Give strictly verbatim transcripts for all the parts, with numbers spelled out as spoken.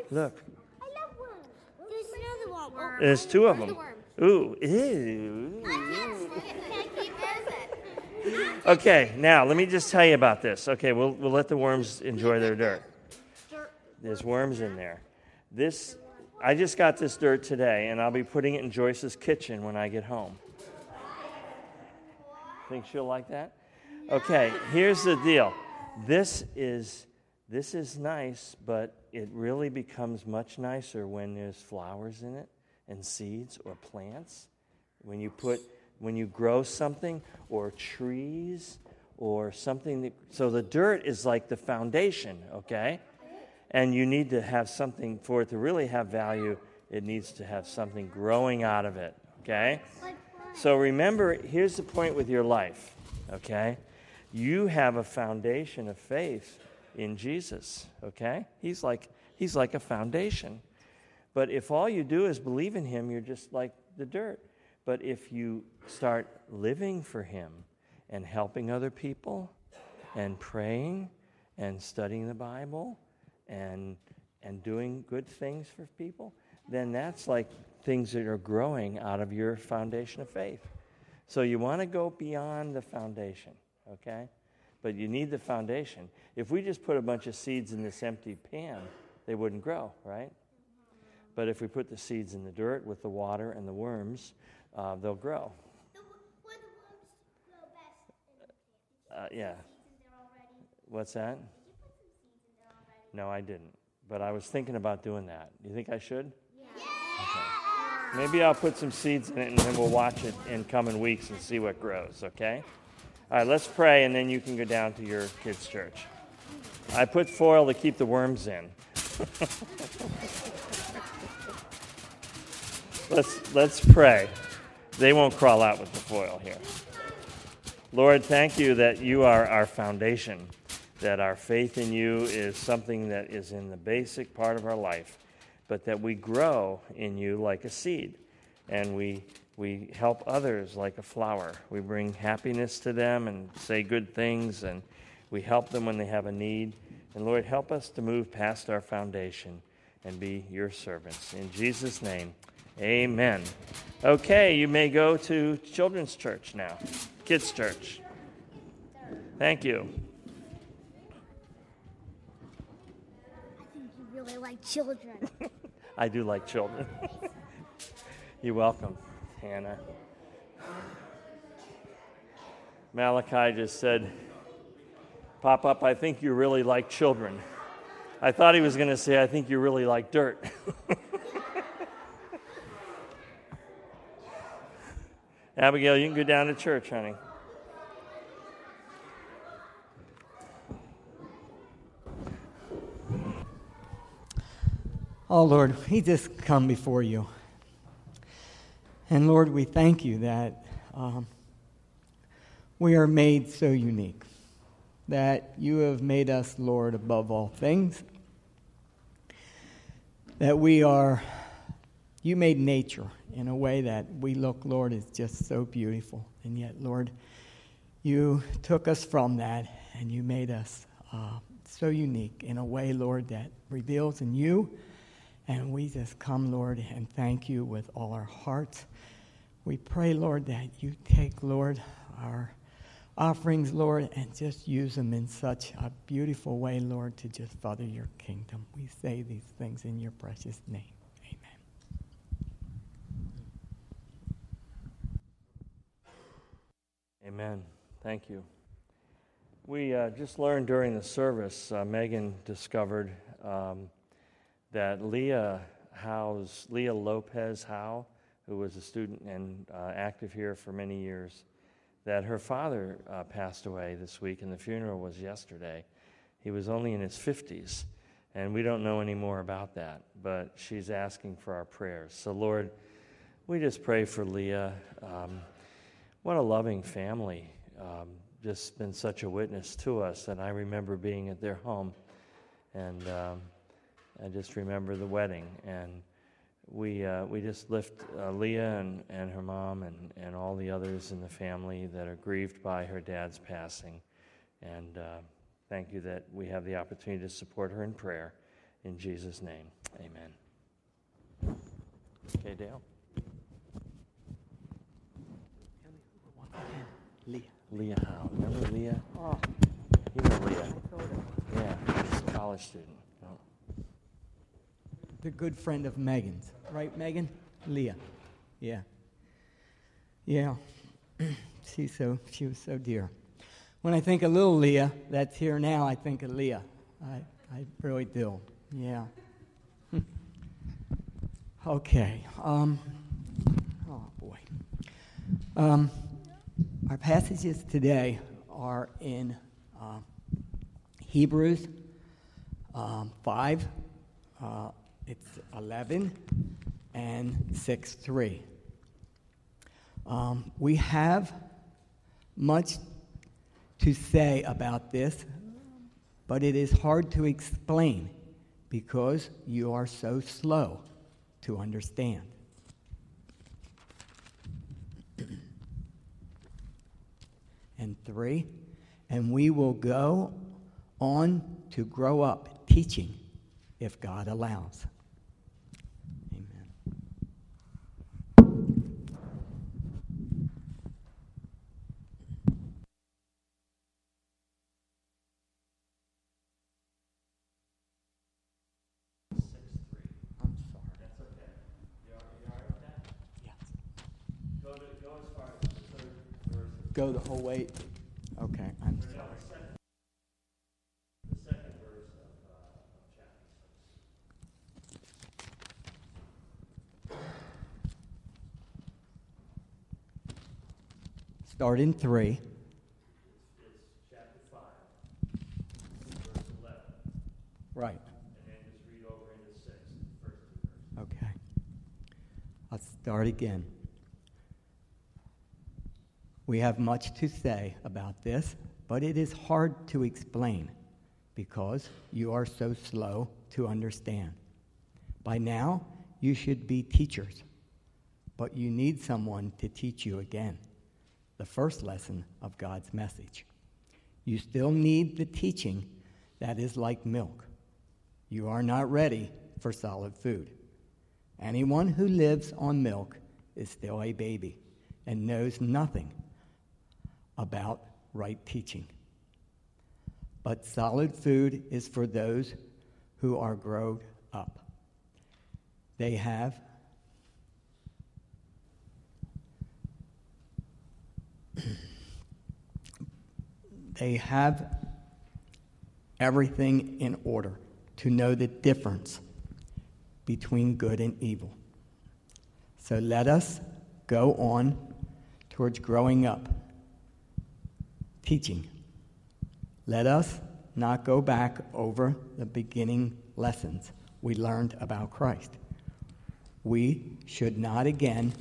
Look. I love worms. There's another one. Oh, There's two of where's them. the worm? Ooh. Ew. Can't keep it. Okay, now let me just tell you about this. Okay, we'll we'll let the worms enjoy their dirt. There's worms in there. This, I just got this dirt today, and I'll be putting it in Joyce's kitchen when I get home. Think she'll like that? Okay, here's the deal. This is this is nice, but it really becomes much nicer when there's flowers in it and seeds or plants. When you put when you grow something or trees or something that, so the dirt is like the foundation, okay? And you need to have something for it to really have value. It needs to have something growing out of it, okay? So remember, here's the point with your life, okay? You have a foundation of faith in Jesus, okay? He's like he's like a foundation. But if all you do is believe in him, you're just like the dirt. But if you start living for him and helping other people and praying and studying the Bible and and doing good things for people, then that's like things that are growing out of your foundation of faith. So you want to go beyond the foundation, okay? But you need the foundation. If we just put a bunch of seeds in this empty pan, they wouldn't grow, right? But if we put the seeds in the dirt with the water and the worms, uh, they'll grow. The, where the worms grow best. Uh, yeah. Seeds in there already. What's that? Did you put some seeds in there already? No, I didn't. But I was thinking about doing that. You think I should? Yeah. Okay. Maybe I'll put some seeds in it, and then we'll watch it in coming weeks and see what grows, okay? All right, let's pray, and then you can go down to your kids' church. I put foil to keep the worms in. let's let's pray. They won't crawl out with the foil here. Lord, thank you that you are our foundation, that our faith in you is something that is in the basic part of our life, but that we grow in you like a seed, and we we help others like a flower. We bring happiness to them and say good things, and we help them when they have a need. And Lord, help us to move past our foundation and be your servants. In Jesus' name, amen. Okay, you may go to children's church now, kids' church. Thank you. I think you really like children. I do like children. You're welcome, Hannah. Malachi just said, Pop-Up, I think you really like children. I thought he was going to say, I think you really like dirt. Abigail, you can go down to church, honey. Oh, Lord, we just come before you. And, Lord, we thank you that um, we are made so unique, that you have made us, Lord, above all things, that we are, you made nature in a way that we look, Lord, is just so beautiful. And yet, Lord, you took us from that and you made us uh, so unique in a way, Lord, that reveals in you. And we just come, Lord, and thank you with all our hearts. We pray, Lord, that you take, Lord, our offerings, Lord, and just use them in such a beautiful way, Lord, to just further your kingdom. We say these things in your precious name. Amen. Amen. Thank you. We uh, just learned during the service, uh, Megan discovered um, that Leah Howe's, Leah Lopez Howe, who was a student and uh, active here for many years, that her father uh, passed away this week, and the funeral was yesterday. He was only in his fifties, and we don't know any more about that, but she's asking for our prayers. So, Lord, we just pray for Leah. Um, what a loving family. Um, just been such a witness to us, and I remember being at their home, and um, I just remember the wedding, and we uh, we just lift uh, Leah and, and her mom and, and all the others in the family that are grieved by her dad's passing. And uh, thank you that we have the opportunity to support her in prayer In Jesus' name, amen. Okay, Dale? Leah. Leah Howe. Remember Leah? Oh, You know Leah. Yeah, she's a college student. Oh. the good friend of Megan's. Right, Megan? Leah. Yeah. Yeah. She's so, she was so dear. When I think of little Leah that's here now, I think of Leah. I, I really do. Yeah. Okay. Um, oh, boy. Um, our passages today are in uh, Hebrews um, five, uh, it's eleven, and six three. Um, we have much to say about this, but it is hard to explain because you are so slow to understand. And three, and we will go on to grow up teaching if God allows. Amen. I'm sorry. That's okay. You all, you all right with that? Yes. Go, to, go as far as the third verse. Go the whole way. Okay, I'm No, sorry. the second, the second verse of, uh, of chapter six. Start in three. It's, it's chapter five, verse eleven, Right. and then just read over into six, the first two verses. Okay. I'll start again. We have much to say about this, but it is hard to explain because you are so slow to understand. By now, you should be teachers, but you need someone to teach you again the first lesson of God's message. You still need the teaching that is like milk. You are not ready for solid food. Anyone who lives on milk is still a baby and knows nothing about right teaching. But solid food is for those who are grown up. They have they have everything in order to know the difference between good and evil. So let us go on towards growing up, teaching. Let us not go back over the beginning lessons we learned about Christ. We should not again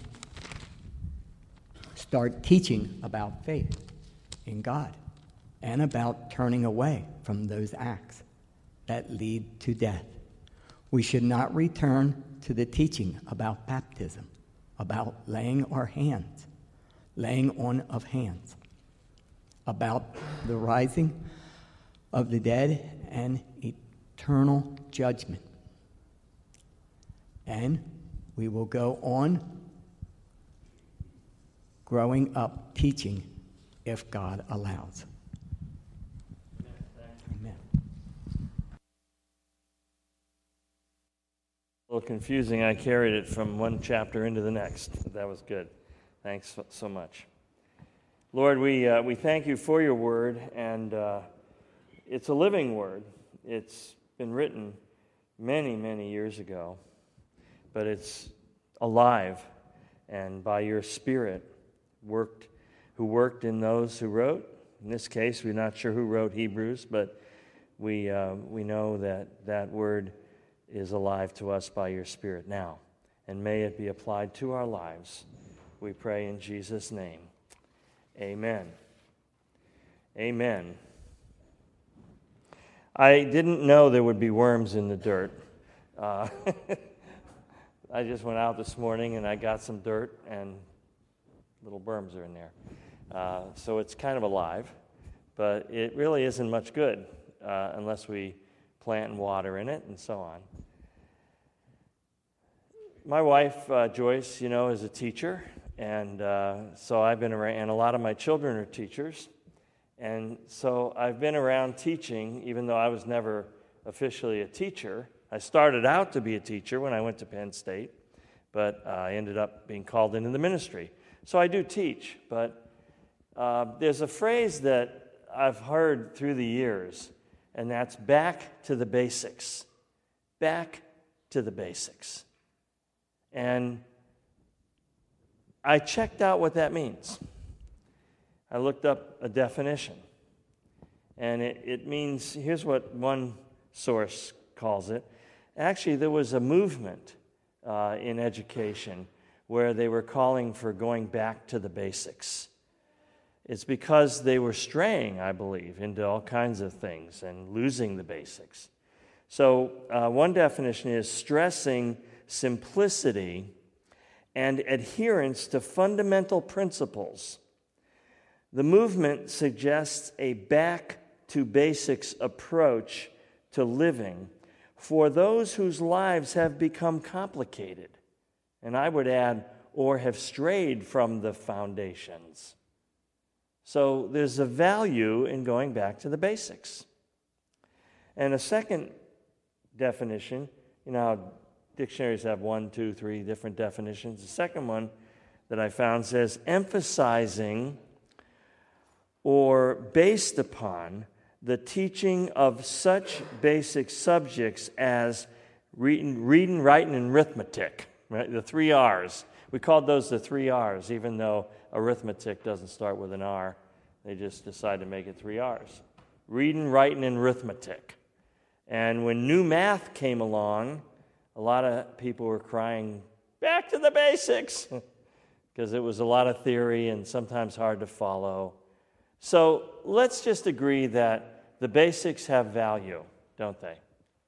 start teaching about faith in God and about turning away from those acts that lead to death. We should not return to the teaching about baptism, about laying our hands, laying on of hands, about the rising of the dead and eternal judgment. And we will go on growing up teaching if God allows. Amen. A little confusing. I carried it from one chapter into the next, but that was good. Thanks so, so much. Lord, we uh, we thank you for your word, and uh, it's a living word. It's been written many, many years ago, but it's alive, and by your Spirit, worked, who worked in those who wrote. In this case, we're not sure who wrote Hebrews, but we uh, we know that that word is alive to us by your Spirit now, and may it be applied to our lives. We pray in Jesus' name. Amen. Amen. I didn't know there would be worms in the dirt. Uh, I just went out this morning and I got some dirt and little worms are in there. Uh, so it's kind of alive, but it really isn't much good uh, unless we plant and water in it, and so on. My wife, uh, Joyce, you know, is a teacher, and uh, so I've been around, and a lot of my children are teachers, and so I've been around teaching, even though I was never officially a teacher. I started out to be a teacher when I went to Penn State, but uh, I ended up being called into the ministry. So I do teach, but uh, there's a phrase that I've heard through the years, and that's back to the basics. Back to the basics. And I checked out what that means. I looked up a definition. And it, it means, here's what one source calls it. Actually, there was a movement uh, in education where they were calling for going back to the basics. It's because they were straying, I believe, into all kinds of things and losing the basics. So uh, one definition is stressing simplicity and adherence to fundamental principles. The movement suggests a back-to-basics approach to living for those whose lives have become complicated, and I would add, or have strayed from the foundations. So there's a value in going back to the basics. And a second definition, you know how dictionaries have one, two, three different definitions. The second one that I found says emphasizing or based upon the teaching of such basic subjects as reading, reading writing, and arithmetic, right? The three R's. We called those the three R's, even though arithmetic doesn't start with an R. They just decided to make it three R's. Reading, writing, and arithmetic. And when new math came along, a lot of people were crying, back to the basics, because it was a lot of theory and sometimes hard to follow. So let's just agree that the basics have value, don't they?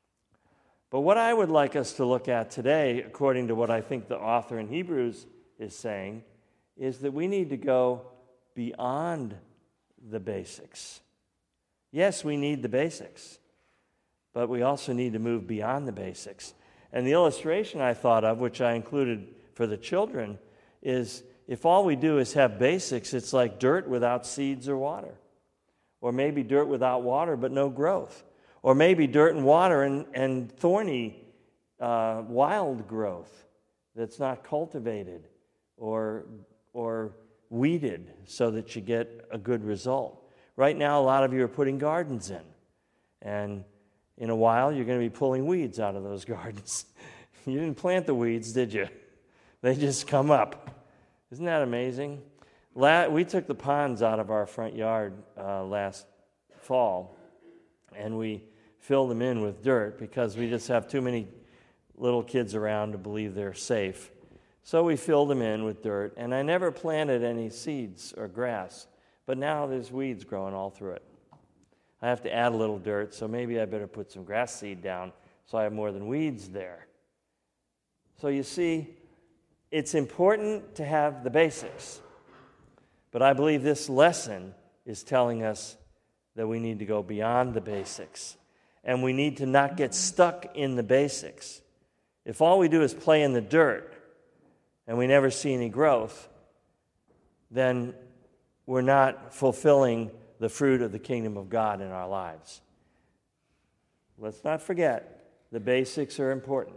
But what I would like us to look at today, according to what I think the author in Hebrews is saying, is that we need to go beyond the basics. Yes, we need the basics, but we also need to move beyond the basics. And the illustration I thought of, which I included for the children, is if all we do is have basics, it's like dirt without seeds or water. Or maybe dirt without water but no growth. Or maybe dirt and water and, and thorny, uh, wild growth that's not cultivated or, or weeded so that you get a good result. Right now, a lot of you are putting gardens in. And in a while, you're going to be pulling weeds out of those gardens. You didn't plant the weeds, did you? They just come up. Isn't that amazing? La- we took the ponds out of our front yard uh, last fall, and we filled them in with dirt because we just have too many little kids around to believe they're safe. So we filled them in with dirt, and I never planted any seeds or grass, but now there's weeds growing all through it. I have to add a little dirt, so maybe I better put some grass seed down so I have more than weeds there. So you see, it's important to have the basics. But I believe this lesson is telling us that we need to go beyond the basics. And we need to not get stuck in the basics. If all we do is play in the dirt and we never see any growth, then we're not fulfilling the fruit of the kingdom of God in our lives. Let's not forget, the basics are important.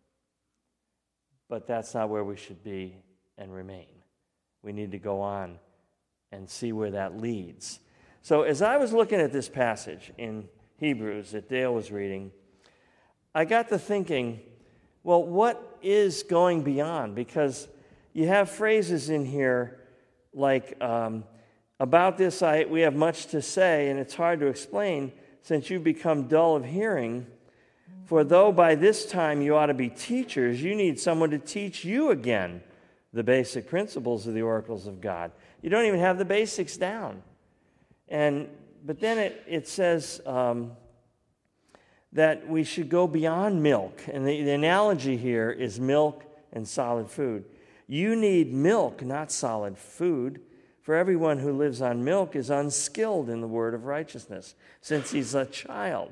But that's not where we should be and remain. We need to go on and see where that leads. So as I was looking at this passage in Hebrews that Dale was reading, I got to thinking, well, what is going beyond? Because you have phrases in here like, um, about this I, we have much to say, and it's hard to explain since you've become dull of hearing. For though by this time you ought to be teachers, you need someone to teach you again the basic principles of the oracles of God. You don't even have the basics down. And but then it, it says um, that we should go beyond milk. And the, the analogy here is milk and solid food. You need milk, not solid food. For everyone who lives on milk is unskilled in the word of righteousness, since he's a child.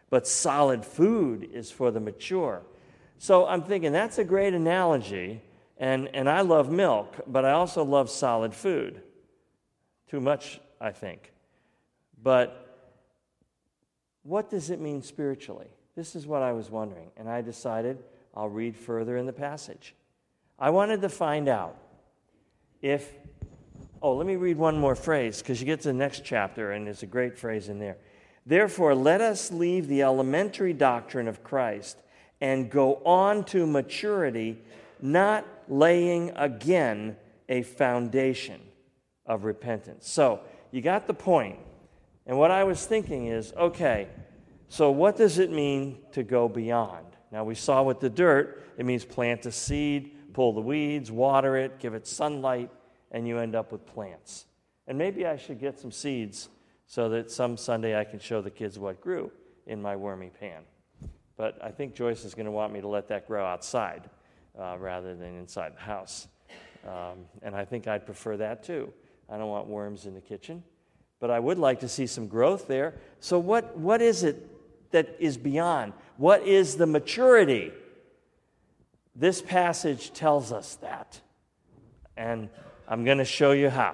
but solid food is for the mature. So I'm thinking that's a great analogy, and, and I love milk, but I also love solid food. Too much, I think. But what does it mean spiritually? This is what I was wondering, and I decided I'll read further in the passage. I wanted to find out if, oh, let me read one more phrase, because you get to the next chapter, and there's a great phrase in there. Therefore, let us leave the elementary doctrine of Christ and go on to maturity, not laying again a foundation of repentance. So, you got the point. And what I was thinking is, okay, so what does it mean to go beyond? Now, we saw with the dirt, it means plant a seed, pull the weeds, water it, give it sunlight, and you end up with plants. And maybe I should get some seeds so that some Sunday I can show the kids what grew in my wormy pan. But I think Joyce is going to want me to let that grow outside uh, rather than inside the house. Um, and I think I'd prefer that too. I don't want worms in the kitchen. But I would like to see some growth there. So what, what is it that is beyond? What is the maturity? This passage tells us that. And I'm going to show you how.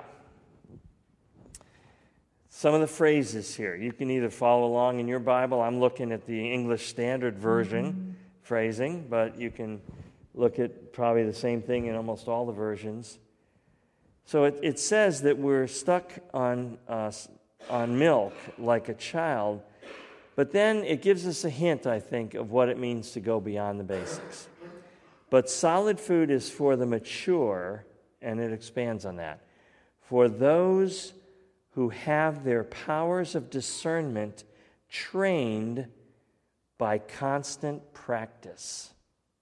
Some of the phrases here, you can either follow along in your Bible. I'm looking at the English Standard Version mm-hmm. phrasing, but you can look at probably the same thing in almost all the versions. So it, it says that we're stuck on, uh, on milk like a child, but then it gives us a hint, I think, of what it means to go beyond the basics. But solid food is for the mature, and it expands on that. For those who have their powers of discernment trained by constant practice.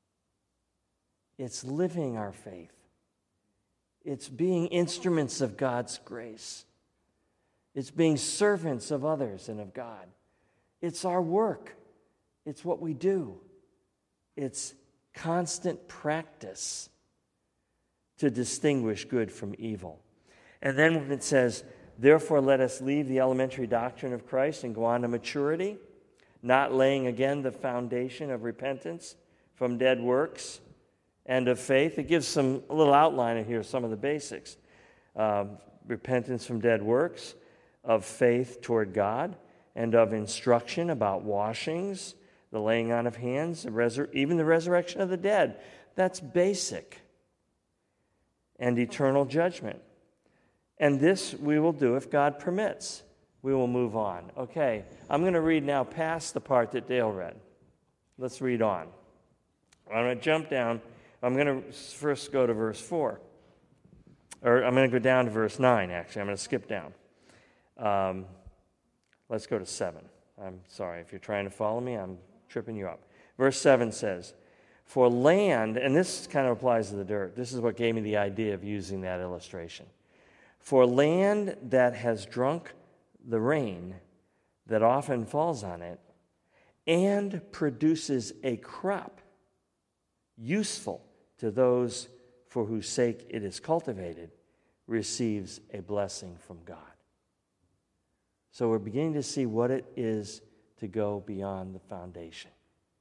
It's living our faith. It's being instruments of God's grace. It's being servants of others and of God. It's our work. It's what we do. It's constant practice to distinguish good from evil. And then when it says, therefore let us leave the elementary doctrine of Christ and go on to maturity, not laying again the foundation of repentance from dead works and of faith. It gives some a little outline of here, some of the basics. Um, repentance from dead works, of faith toward God, and of instruction about washings, the laying on of hands, the resur- even the resurrection of the dead. That's basic. And eternal judgment. And this we will do if God permits. We will move on. Okay, I'm going to read now past the part that Dale read. Let's read on. I'm going to jump down. I'm going to first go to verse four. Or I'm going to go down to verse nine, actually. I'm going to skip down. Um, let's go to seven. I'm sorry. If you're trying to follow me, I'm tripping you up. Verse seven says, for land, and this kind of applies to the dirt. This is what gave me the idea of using that illustration. For land that has drunk the rain that often falls on it and produces a crop useful to those for whose sake it is cultivated, receives a blessing from God. So we're beginning to see what it is to go beyond the foundation.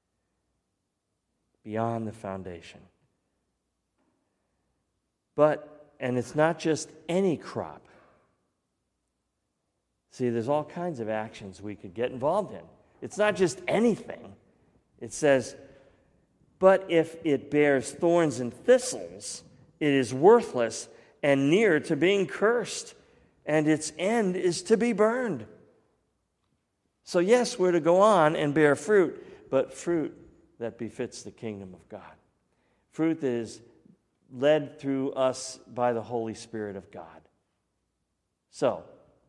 Beyond the foundation. But, and it's not just any crop. See, there's all kinds of actions we could get involved in. It's not just anything. It says, but if it bears thorns and thistles, it is worthless and near to being cursed, and its end is to be burned. So yes, we're to go on and bear fruit, but fruit that befits the kingdom of God. Fruit that is led through us by the Holy Spirit of God. So,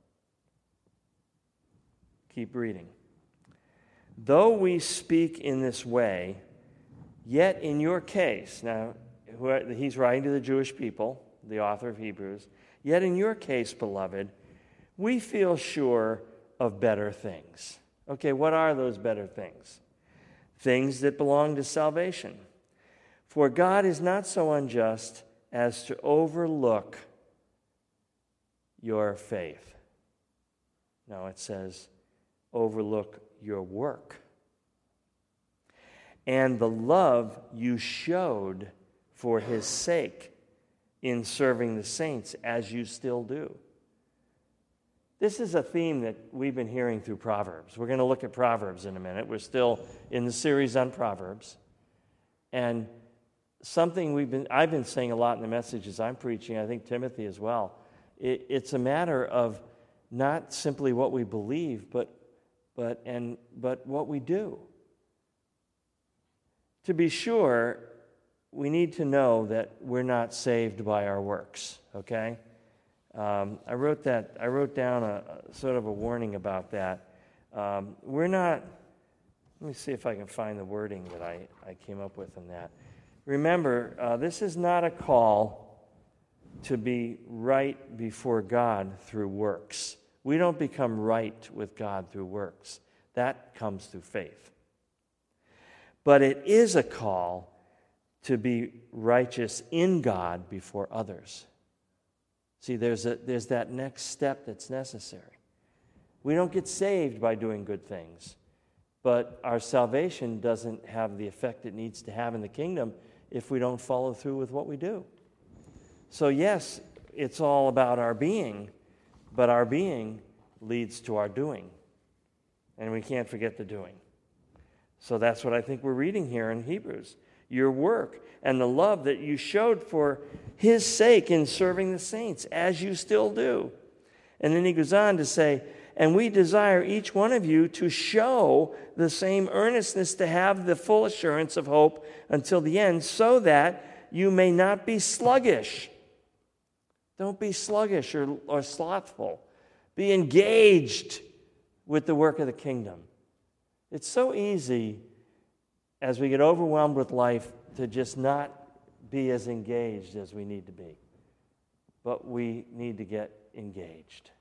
keep reading. Though we speak in this way, yet in your case, now he's writing to the Jewish people, the author of Hebrews, yet in your case, beloved, we feel sure of better things. Okay, what are those better things? Things that belong to salvation. For God is not so unjust as to overlook your faith. No, it says overlook your work and the love you showed for his sake in serving the saints, as you still do. This is a theme that we've been hearing through Proverbs. We're going to look at Proverbs in a minute. We're still in the series on Proverbs. And something we've been, I've been saying a lot in the messages I'm preaching, I think Timothy as well, it, it's a matter of not simply what we believe, but, but, and, but what we do. To be sure, we need to know that we're not saved by our works, okay? Um, I wrote that. I wrote down a, a sort of a warning about that. Um, we're not. Let me see if I can find the wording that I, I came up with in that. Remember, uh, this is not a call to be right before God through works. We don't become right with God through works. That comes through faith. But it is a call to be righteous in God before others. See, there's a, there's that next step that's necessary. We don't get saved by doing good things, but our salvation doesn't have the effect it needs to have in the kingdom if we don't follow through with what we do. So yes, it's all about our being, but our being leads to our doing, and we can't forget the doing. So that's what I think we're reading here in Hebrews. Your work and the love that you showed for his sake in serving the saints, as you still do. And then he goes on to say, and we desire each one of you to show the same earnestness, to have the full assurance of hope until the end, so that you may not be sluggish. Don't be sluggish or, or slothful. Be engaged with the work of the kingdom. It's so easy as we get overwhelmed with life to just not be as engaged as we need to be. But we need to get engaged.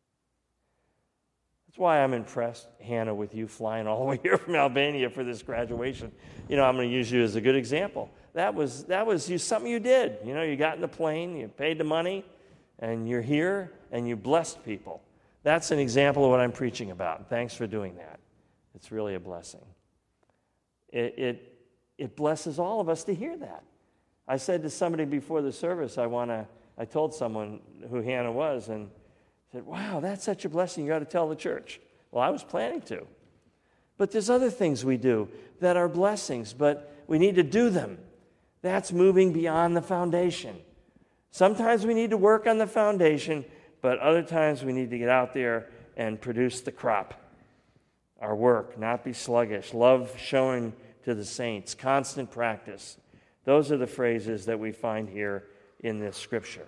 That's why I'm impressed, Hannah, with you flying all the way here from Albania for this graduation. You know, I'm going to use you as a good example. That was that was you, something you did. You know, you got in the plane, you paid the money, and you're here, and you blessed people. That's an example of what I'm preaching about. Thanks for doing that. It's really a blessing. It, it, it blesses all of us to hear that. I said to somebody before the service, I want to, I told someone who Hannah was, and said, wow, that's such a blessing, you got to tell the church. Well, I was planning to. But there's other things we do that are blessings, but we need to do them. That's moving beyond the foundation. Sometimes we need to work on the foundation, but other times we need to get out there and produce the crop. Our work, not be sluggish, love showing to the saints, constant practice. Those are the phrases that we find here in this scripture.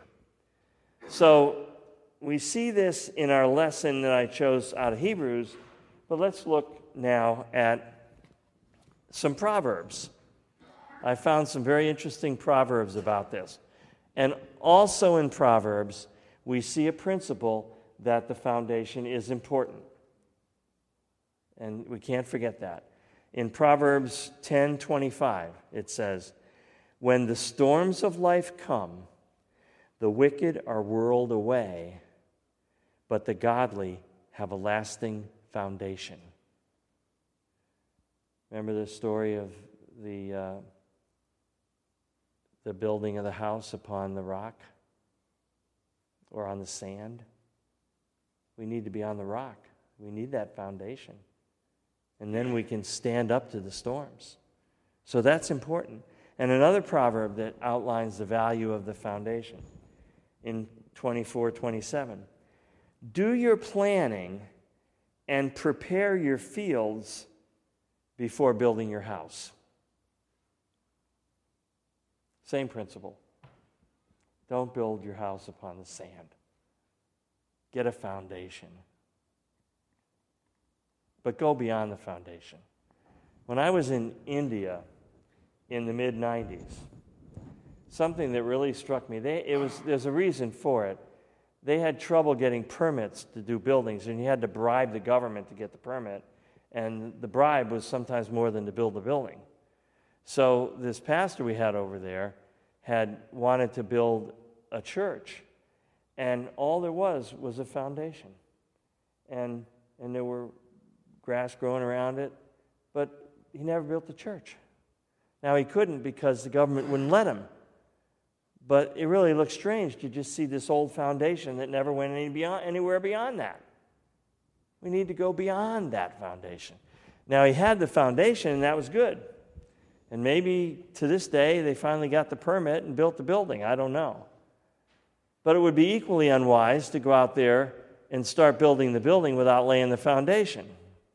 So we see this in our lesson that I chose out of Hebrews, but let's look now at some Proverbs. I found some very interesting Proverbs about this. And also in Proverbs, we see a principle that the foundation is important. And we can't forget that. In Proverbs ten twenty-five, it says, when the storms of life come, the wicked are whirled away, but the godly have a lasting foundation. Remember the story of the, uh, the building of the house upon the rock or on the sand? We need to be on the rock. We need that foundation. And then we can stand up to the storms. So that's important. And another proverb that outlines the value of the foundation in twenty-four twenty-seven. Do your planning and prepare your fields before building your house. Same principle. Don't build your house upon the sand. Get a foundation. But go beyond the foundation. When I was in India in the mid nineties, something that really struck me, they, it was, there's a reason for it. They had trouble getting permits to do buildings, and you had to bribe the government to get the permit, and the bribe was sometimes more than to build the building. So this pastor we had over there had wanted to build a church, and all there was was a foundation. And, and there were grass growing around it, but he never built the church. Now, he couldn't because the government wouldn't let him. But it really looks strange to just see this old foundation that never went any beyond, anywhere beyond that. We need to go beyond that foundation. Now, he had the foundation, and that was good. And maybe to this day, they finally got the permit and built the building. I don't know. But it would be equally unwise to go out there and start building the building without laying the foundation.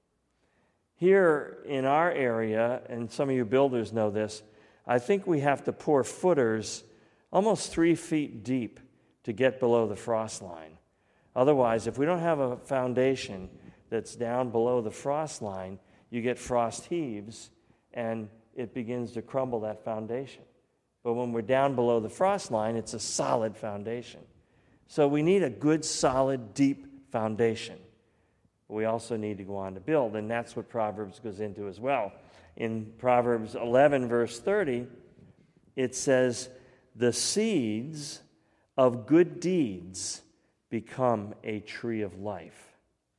Here in our area, and some of you builders know this, I think we have to pour footers almost three feet deep to get below the frost line. Otherwise, if we don't have a foundation that's down below the frost line, you get frost heaves, and it begins to crumble that foundation. But when we're down below the frost line, it's a solid foundation. So we need a good, solid, deep foundation. We also need to go on to build, and that's what Proverbs goes into as well. In Proverbs eleven, verse thirty, it says, "The seeds of good deeds become a tree of life."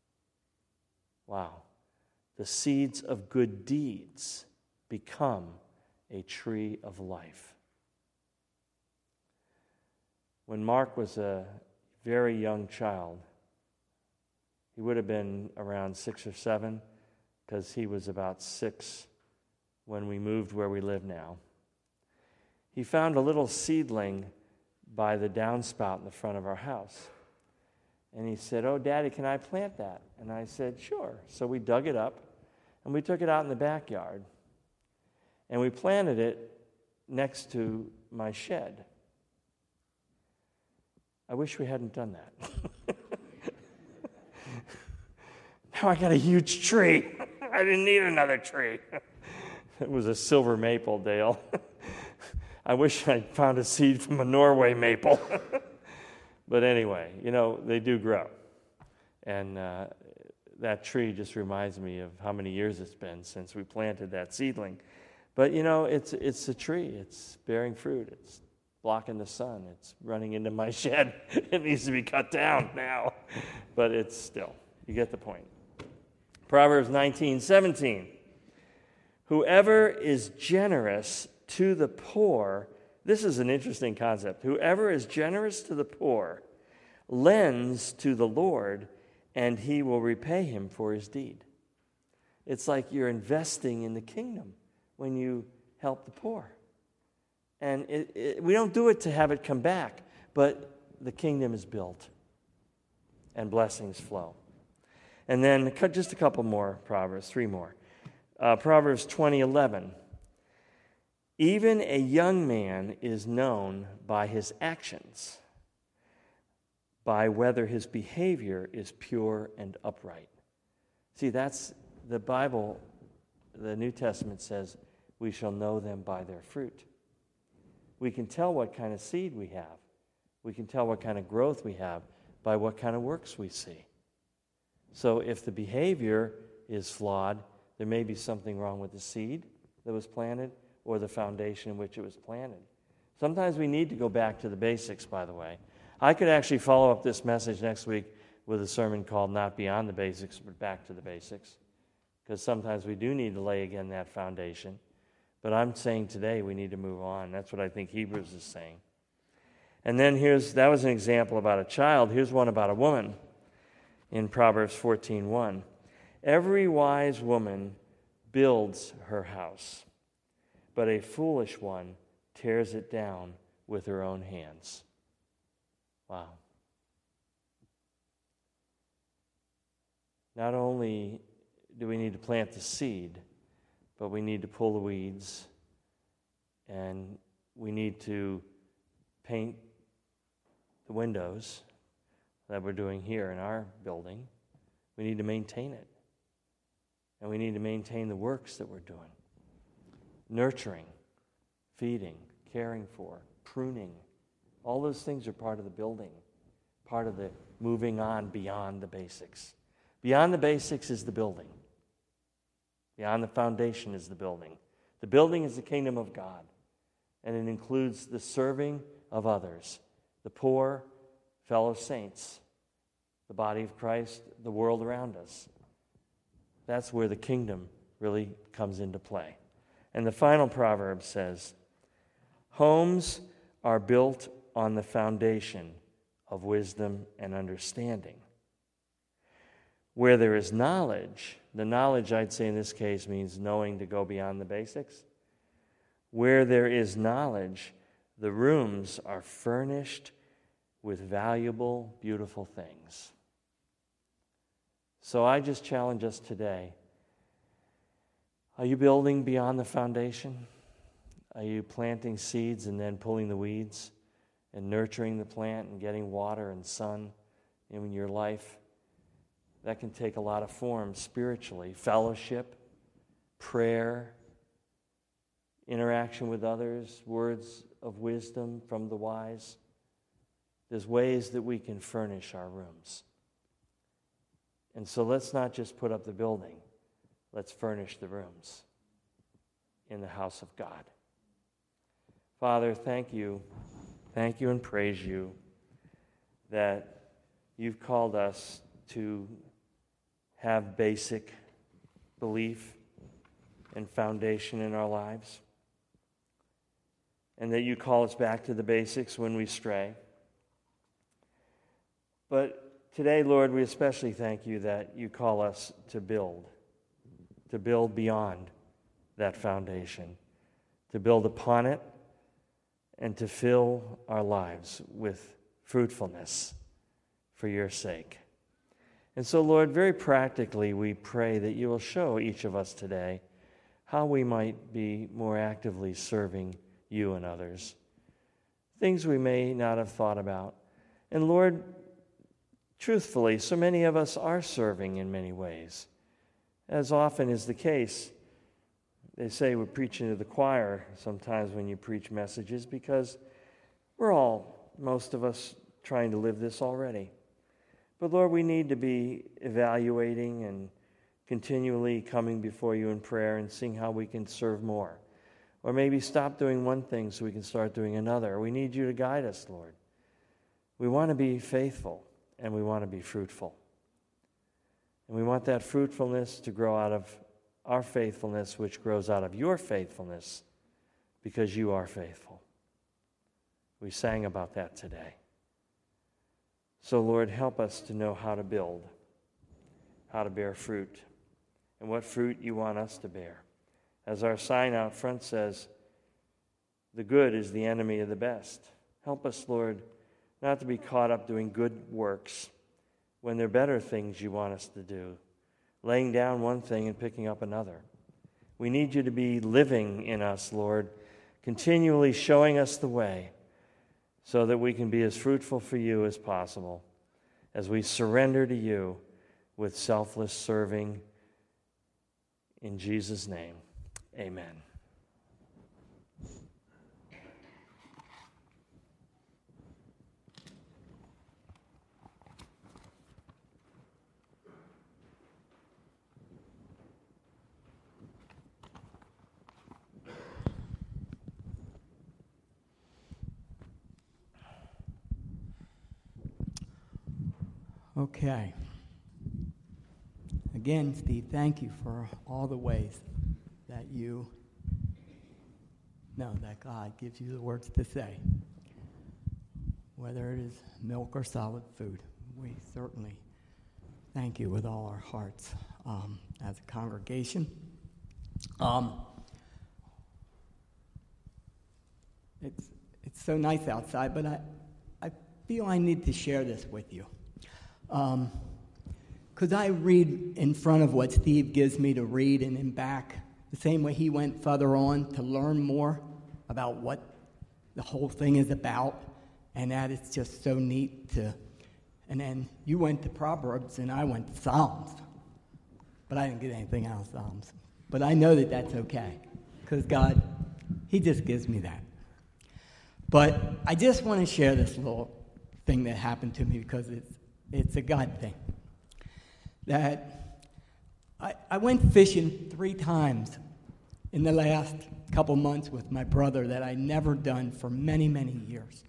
Wow. The seeds of good deeds become a tree of life. When Mark was a very young child, he would have been around six or seven, because he was about six when we moved where we live now. He found a little seedling by the downspout in the front of our house. And he said, "Oh, Daddy, can I plant that?" And I said, "Sure." So we dug it up, and we took it out in the backyard. And we planted it next to my shed. I wish we hadn't done that. Now I got a huge tree. I didn't need another tree. It was a silver maple, Dale. I wish I'd found a seed from a Norway maple. But anyway, you know, they do grow. And uh, that tree just reminds me of how many years it's been since we planted that seedling. But, you know, it's it's a tree. It's bearing fruit. It's blocking the sun. It's running into my shed. It needs to be cut down now. But it's still, you get the point. Proverbs nineteen seventeen. Whoever is generous to the poor, this is an interesting concept. Whoever is generous to the poor lends to the Lord, and he will repay him for his deed. It's like you're investing in the kingdom when you help the poor. And it, it, we don't do it to have it come back, but the kingdom is built and blessings flow. And then just a couple more Proverbs, three more. Uh, Proverbs twenty eleven. Even a young man is known by his actions, by whether his behavior is pure and upright. See, that's the Bible, the New Testament says, we shall know them by their fruit. We can tell what kind of seed we have. We can tell what kind of growth we have by what kind of works we see. So if the behavior is flawed, there may be something wrong with the seed that was planted or the foundation in which it was planted. Sometimes we need to go back to the basics, by the way. I could actually follow up this message next week with a sermon called Not Beyond the Basics, but Back to the Basics, because sometimes we do need to lay again that foundation. But I'm saying today we need to move on. That's what I think Hebrews is saying. And then here's, that was an example about a child. Here's one about a woman in Proverbs fourteen one. Every wise woman builds her house, but a foolish one tears it down with her own hands. Wow. Not only do we need to plant the seed, but we need to pull the weeds, and we need to paint the windows that we're doing here in our building. We need to maintain it. And we need to maintain the works that we're doing. Nurturing, feeding, caring for, pruning. All those things are part of the building, part of the moving on beyond the basics. Beyond the basics is the building. Beyond the foundation is the building. The building is the kingdom of God, and it includes the serving of others, the poor, fellow saints, the body of Christ, the world around us. That's where the kingdom really comes into play. And the final proverb says, homes are built on the foundation of wisdom and understanding. Where there is knowledge, the knowledge I'd say in this case means knowing to go beyond the basics. Where there is knowledge, the rooms are furnished with valuable, beautiful things. So I just challenge us today. Are you building beyond the foundation? Are you planting seeds and then pulling the weeds and nurturing the plant and getting water and sun in your life? That can take a lot of forms spiritually. Fellowship, prayer, interaction with others, words of wisdom from the wise. There's ways that we can furnish our rooms. And so let's not just put up the building. Let's furnish the rooms in the house of God. Father, thank you. Thank you and praise you that you've called us to have basic belief and foundation in our lives, and that you call us back to the basics when we stray. But today, Lord, we especially thank you that you call us to build, to build beyond that foundation, to build upon it, and to fill our lives with fruitfulness for your sake. And so, Lord, very practically, we pray that you will show each of us today how we might be more actively serving you and others, things we may not have thought about. And Lord, truthfully, so many of us are serving in many ways. As often is the case, they say we're preaching to the choir sometimes when you preach messages, because we're all, most of us, trying to live this already. But Lord, we need to be evaluating and continually coming before you in prayer and seeing how we can serve more. Or maybe stop doing one thing so we can start doing another. We need you to guide us, Lord. We want to be faithful and we want to be fruitful. And we want that fruitfulness to grow out of our faithfulness, which grows out of your faithfulness, because you are faithful. We sang about that today. So, Lord, help us to know how to build, how to bear fruit, and what fruit you want us to bear. As our sign out front says, the good is the enemy of the best. Help us, Lord, not to be caught up doing good works when there are better things you want us to do, laying down one thing and picking up another. We need you to be living in us, Lord, continually showing us the way so that we can be as fruitful for you as possible as we surrender to you with selfless serving. In Jesus' name, amen. Okay. Again, Steve, thank you for all the ways that you know that God gives you the words to say. Whether it is milk or solid food, we certainly thank you with all our hearts um, as a congregation. Um, it's it's so nice outside, but I, I feel I need to share this with you. Um, because I read in front of what Steve gives me to read and then back, the same way he went further on to learn more about what the whole thing is about, and that it's just so neat to, and then you went to Proverbs and I went to Psalms, but I didn't get anything out of Psalms. But I know that that's okay, because God, he just gives me that. But I just want to share this little thing that happened to me, because it's It's a God thing. That I, I went fishing three times in the last couple months with my brother that I'd never done for many, many years.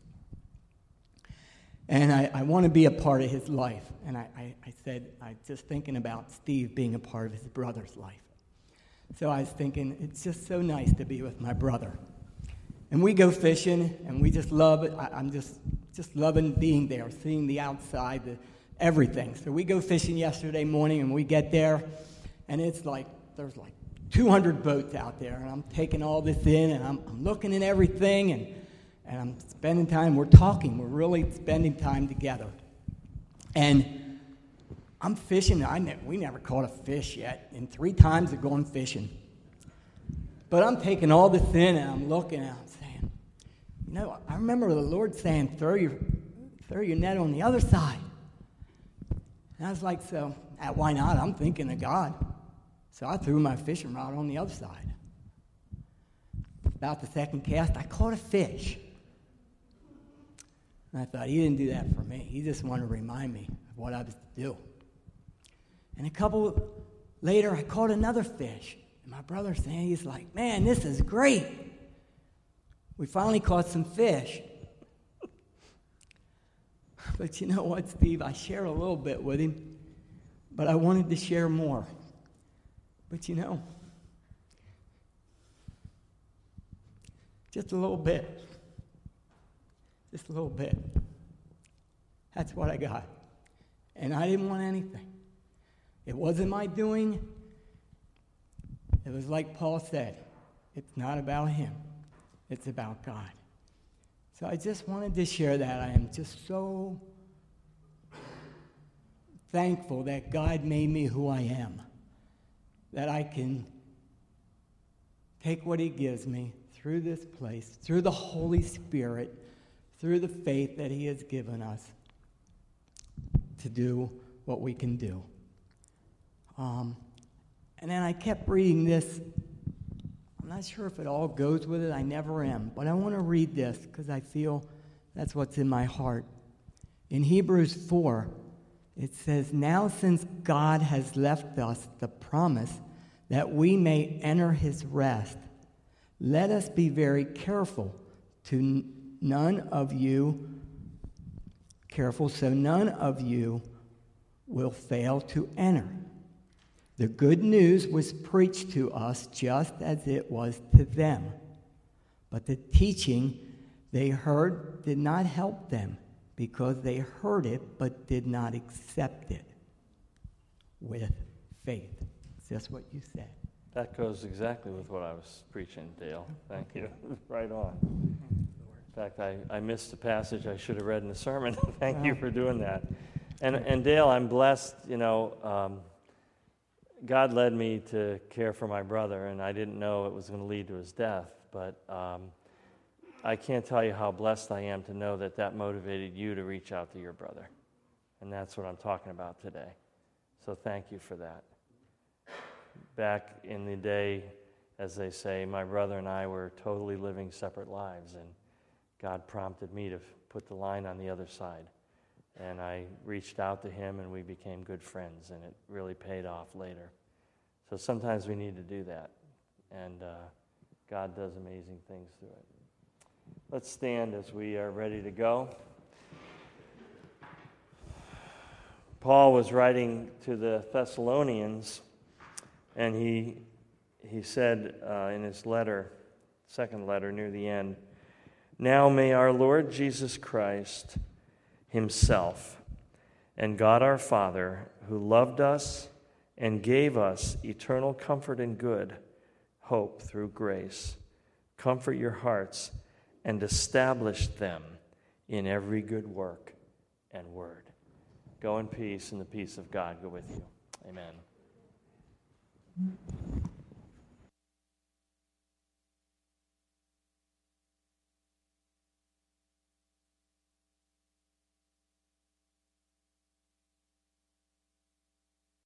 And I, I want to be a part of his life. And I, I, I said, I just thinking about Steve being a part of his brother's life. So I was thinking, it's just so nice to be with my brother. And we go fishing, and we just love it. I, I'm just, just loving being there, seeing the outside, the, everything. So we go fishing yesterday morning, and we get there, and it's like, there's like two hundred boats out there, and I'm taking all this in, and I'm, I'm looking at everything, and, and I'm spending time. We're talking. We're really spending time together. And I'm fishing. I ne- we never caught a fish yet, and three times of going fishing. But I'm taking all this in, and I'm looking, and I'm saying, you know, I remember the Lord saying, throw your, throw your net on the other side. And I was like, so, uh, why not? I'm thinking of God. So I threw my fishing rod on the other side. About the second cast, I caught a fish. And I thought, he didn't do that for me. He just wanted to remind me of what I was to do. And a couple later, I caught another fish. And my brother saying, he's like, man, this is great. We finally caught some fish. But you know what, Steve? I shared a little bit with him, but I wanted to share more. But you know, just a little bit. Just a little bit. That's what I got. And I didn't want anything. It wasn't my doing. It was like Paul said, it's not about him. It's about God. So I just wanted to share that. I am just so thankful that God made me who I am. That I can take what he gives me through this place, through the Holy Spirit, through the faith that he has given us to do what we can do. Um, and then I kept reading this. I'm not sure if it all goes with it. I never am. But I want to read this because I feel that's what's in my heart. In Hebrews four, it says, now since God has left us the promise that we may enter his rest, let us be very careful to n- none of you, careful so none of you will fail to enter. The good news was preached to us just as it was to them. But the teaching they heard did not help them, because they heard it but did not accept it with faith. Is this what you said? That goes exactly with what I was preaching, Dale. Thank you. Right on. In fact, I, I missed a passage I should have read in the sermon. Thank you for doing that. And, and Dale, I'm blessed, you know, um, God led me to care for my brother, and I didn't know it was going to lead to his death, but um, I can't tell you how blessed I am to know that that motivated you to reach out to your brother. And that's what I'm talking about today. So thank you for that. Back in the day, as they say, my brother and I were totally living separate lives, and God prompted me to put the line on the other side. And I reached out to him, and we became good friends, and it really paid off later. So sometimes we need to do that, and uh, God does amazing things through it. Let's stand as we are ready to go. Paul was writing to the Thessalonians, and he he said uh, in his letter, second letter near the end, now may our Lord Jesus Christ himself and God our Father, who loved us and gave us eternal comfort and good hope through grace, comfort your hearts and establish them in every good work and word. Go in peace, and the peace of God go with you. Amen.